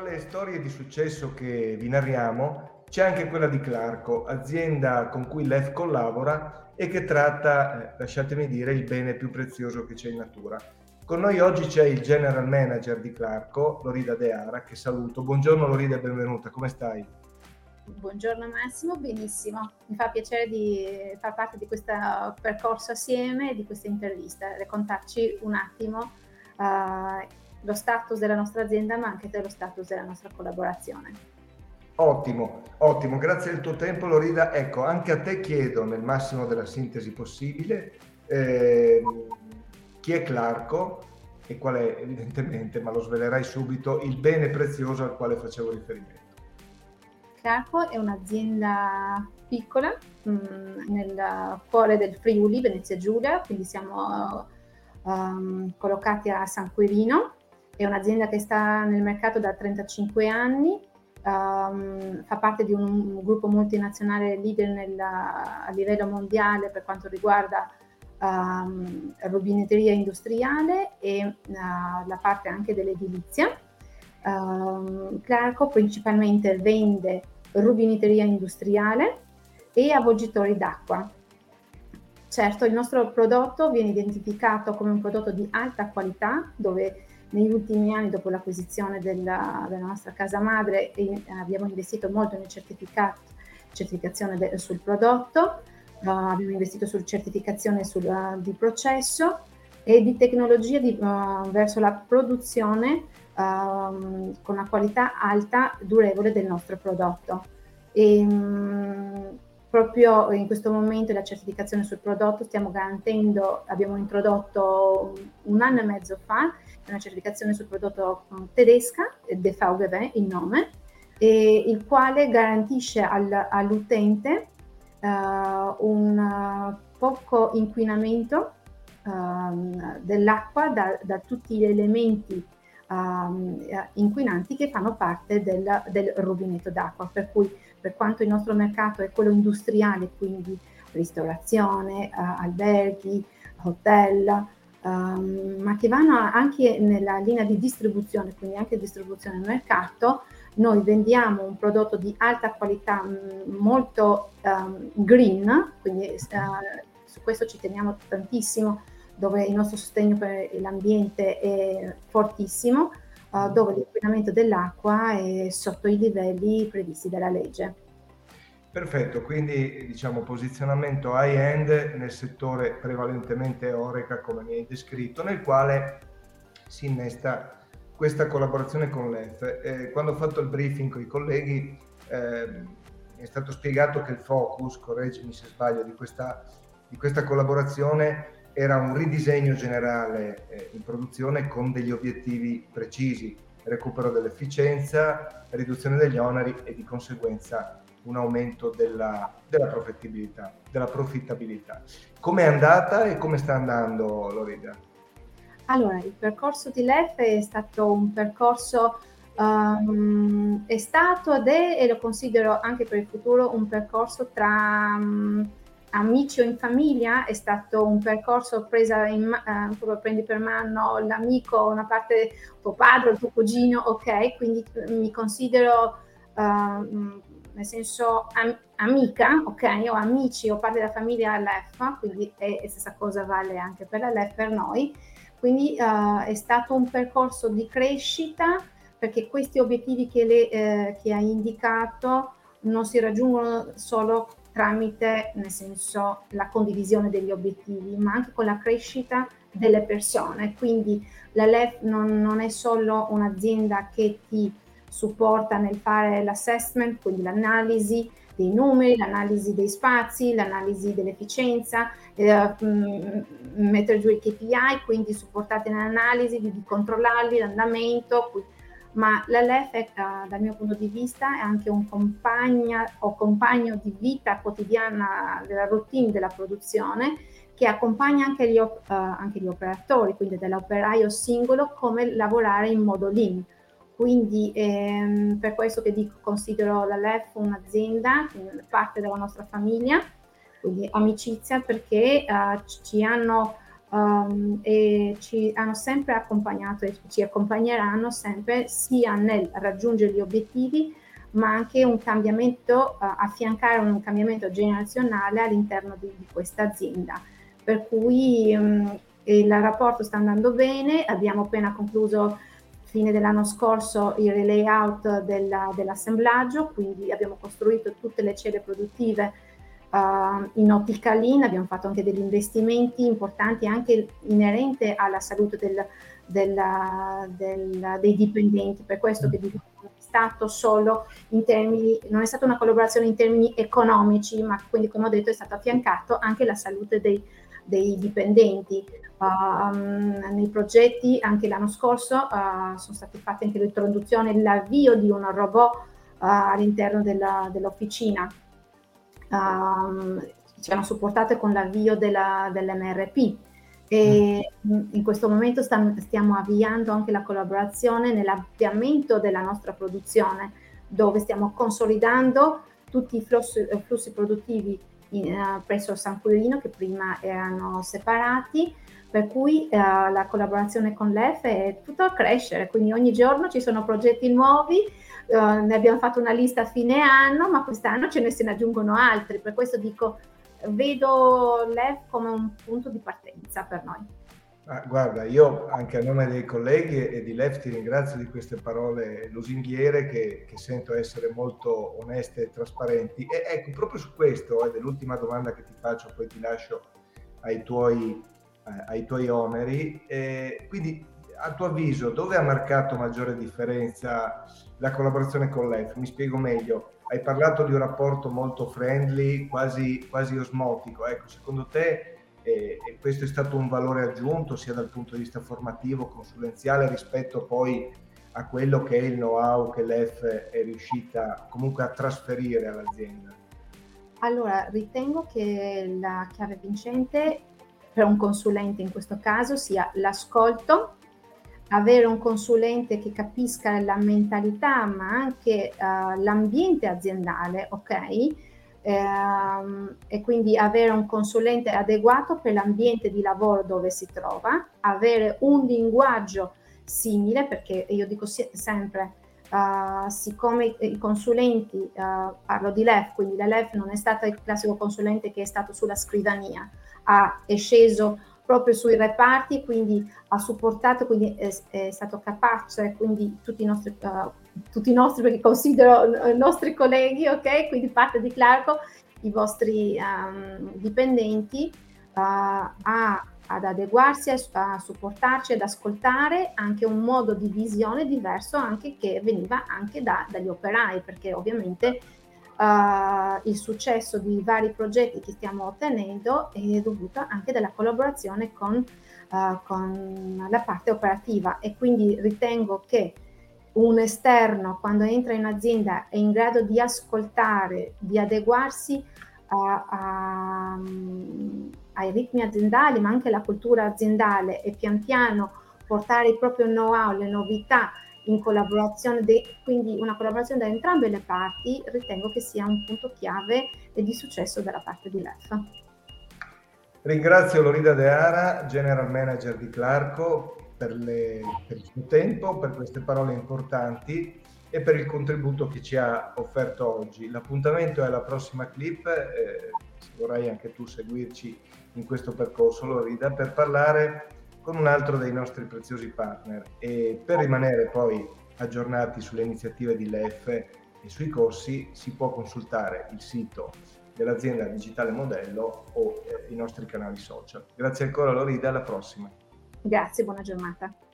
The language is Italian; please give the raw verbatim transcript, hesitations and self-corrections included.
le storie di successo che vi narriamo, c'è anche quella di Clarco, azienda con cui l'E F collabora e che tratta, eh, lasciatemi dire, il bene più prezioso che c'è in natura. Con noi oggi c'è il General Manager di Clarco, Lorida De Ara, che saluto. Buongiorno Lorida e benvenuta, come stai? Buongiorno Massimo, benissimo. Mi fa piacere di far parte di questo percorso assieme, di questa intervista, raccontarci un attimo uh, lo status della nostra azienda, ma anche dello status della nostra collaborazione. Ottimo, ottimo, grazie del tuo tempo Lorida. Ecco, anche a te chiedo, nel massimo della sintesi possibile, eh, chi è Clarco e qual è, evidentemente, ma lo svelerai subito, il bene prezioso al quale facevo riferimento. Clarco è un'azienda piccola mh, nel cuore del Friuli, Venezia Giulia, quindi siamo um, collocati a San Quirino. È un'azienda che sta nel mercato da trentacinque anni, um, fa parte di un, un gruppo multinazionale leader nel, a livello mondiale per quanto riguarda um, rubinetteria industriale e uh, la parte anche dell'edilizia. Uh, Clarco principalmente vende rubinetteria industriale e avvolgitori d'acqua. Certo, il nostro prodotto viene identificato come un prodotto di alta qualità, dove negli ultimi anni, dopo l'acquisizione della, della nostra casa madre, eh, abbiamo investito molto nel certificato, certificazione de, sul prodotto, uh, abbiamo investito sulla certificazione sul, uh, di processo e di tecnologia di, uh, verso la produzione Uh, con una qualità alta, durevole del nostro prodotto. E, um, proprio in questo momento la certificazione sul prodotto stiamo garantendo, abbiamo introdotto un, un anno e mezzo fa una certificazione sul prodotto um, tedesca, D V G W il nome, e il quale garantisce al, all'utente uh, un uh, poco inquinamento uh, dell'acqua da, da tutti gli elementi Uh, inquinanti che fanno parte del, del rubinetto d'acqua, per cui per quanto il nostro mercato è quello industriale, quindi ristorazione, uh, alberghi, hotel, um, ma che vanno anche nella linea di distribuzione, quindi anche distribuzione al mercato, noi vendiamo un prodotto di alta qualità, mh, molto um, green, quindi uh, su questo ci teniamo tantissimo, dove il nostro sostegno per l'ambiente è fortissimo, uh, dove l'inquinamento dell'acqua è sotto i livelli previsti dalla legge. Perfetto, quindi diciamo posizionamento high-end nel settore prevalentemente Horeca, come mi hai descritto, nel quale si innesta questa collaborazione con l'E F. Eh, quando ho fatto il briefing con i colleghi eh, mi è stato spiegato che il focus, correggimi se sbaglio, di questa, di questa collaborazione era un ridisegno generale eh, in produzione con degli obiettivi precisi: recupero dell'efficienza, riduzione degli oneri e di conseguenza un aumento della, della profittabilità, della profittabilità. Come è andata e come sta andando, Lorida? Allora, il percorso di L E F è stato un percorso, um, è stato ed è, e lo considero anche per il futuro, un percorso tra um, amici o in famiglia. È stato un percorso presa in uh, proprio prendi per mano l'amico, una parte tuo padre, il tuo cugino, ok? Quindi mi considero uh, nel senso am- amica, ok? O amici o parte della famiglia L E F, quindi è la stessa cosa vale anche per la L E F, per noi. Quindi uh, è stato un percorso di crescita, perché questi obiettivi che, le, eh, che hai indicato non si raggiungono solo tramite, nel senso, la condivisione degli obiettivi, ma anche con la crescita delle persone. Quindi la L E F non, non è solo un'azienda che ti supporta nel fare l'assessment, quindi l'analisi dei numeri, l'analisi dei spazi, l'analisi dell'efficienza, eh, mh, mettere giù i K P I, quindi supportate nell'analisi, di, di controllarli, l'andamento, ma la L E F è, uh, dal mio punto di vista è anche un compagna o compagno di vita quotidiana della routine della produzione, che accompagna anche gli, op- uh, anche gli operatori, quindi dell'operaio singolo, come lavorare in modo lean. Quindi ehm, per questo che dico, considero la L E F un'azienda, parte della nostra famiglia, quindi amicizia, perché uh, ci hanno uh, um, e ci hanno sempre accompagnato e ci accompagneranno sempre sia nel raggiungere gli obiettivi, ma anche un cambiamento, uh, affiancare un cambiamento generazionale all'interno di, di questa azienda. Per cui um, il rapporto sta andando bene, abbiamo appena concluso fine dell'anno scorso il layout della, dell'assemblaggio, quindi abbiamo costruito tutte le celle produttive uh, in ottica lean, abbiamo fatto anche degli investimenti importanti anche inerente alla salute del, della, del, dei dipendenti, per questo che dico non è stato solo in termini, non è stata una collaborazione in termini economici, ma quindi come ho detto è stato affiancato anche la salute dei, dei dipendenti. Uh, nei progetti anche l'anno scorso uh, sono stati fatti anche l'introduzione, l'avvio di un robot uh, all'interno della, dell'officina, um, ci hanno supportato con l'avvio della, dell'M R P e mm. in questo momento sta, stiamo avviando anche la collaborazione nell'avviamento della nostra produzione, dove stiamo consolidando tutti i flussi, flussi produttivi in, uh, presso San Quirino, che prima erano separati, per cui uh, la collaborazione con l'E F è tutto a crescere, quindi ogni giorno ci sono progetti nuovi, uh, ne abbiamo fatto una lista a fine anno, ma quest'anno ce ne se ne aggiungono altri, per questo dico, vedo l'E F come un punto di partenza per noi. Ah, guarda, io anche a nome dei colleghi e di L E F ti ringrazio di queste parole lusinghiere che, che sento essere molto oneste e trasparenti. E ecco, proprio su questo, ed è l'ultima domanda che ti faccio, poi ti lascio ai tuoi, eh, ai tuoi oneri. Eh, quindi, a tuo avviso, dove ha marcato maggiore differenza la collaborazione con l'E F? Mi spiego meglio. Hai parlato di un rapporto molto friendly, quasi, quasi osmotico. Ecco, secondo te e, e questo è stato un valore aggiunto sia dal punto di vista formativo, consulenziale, rispetto poi a quello che è il know-how che l'E F è riuscita comunque a trasferire all'azienda? Allora, ritengo che la chiave vincente per un consulente in questo caso sia l'ascolto, avere un consulente che capisca la mentalità ma anche uh, l'ambiente aziendale, ok? Ehm, e quindi avere un consulente adeguato per l'ambiente di lavoro dove si trova, avere un linguaggio simile, perché io dico si- sempre, uh, siccome i consulenti, uh, parlo di L E F, quindi l'E F non è stato il classico consulente che è stato sulla scrivania, ha, è sceso proprio sui reparti, quindi ha supportato, quindi è, è stato capace, quindi tutti i nostri, uh, tutti i nostri, perché considero i nostri colleghi, ok? Quindi parte di Clarco, i vostri um, dipendenti, uh, a, ad adeguarsi, a, a supportarci, ad ascoltare anche un modo di visione diverso anche che veniva anche da, dagli operai, perché ovviamente Uh, il successo di vari progetti che stiamo ottenendo è dovuto anche dalla collaborazione con, uh, con la parte operativa, e quindi ritengo che un esterno quando entra in azienda è in grado di ascoltare, di adeguarsi a, a, ai ritmi aziendali ma anche alla cultura aziendale e pian piano portare il proprio know-how, le novità in collaborazione, de, quindi una collaborazione da entrambe le parti, ritengo che sia un punto chiave e di successo dalla parte di L E F. Ringrazio Lorida De Ara, General Manager di Clarco, per, le, per il suo tempo, per queste parole importanti e per il contributo che ci ha offerto oggi. L'appuntamento è alla prossima clip, eh, se vorrai anche tu seguirci in questo percorso, Lorida, per parlare con un altro dei nostri preziosi partner, e per rimanere poi aggiornati sulle iniziative di L E F e sui corsi si può consultare il sito dell'azienda Digitale Modello o eh, i nostri canali social. Grazie ancora Lorida, alla prossima. Grazie, buona giornata.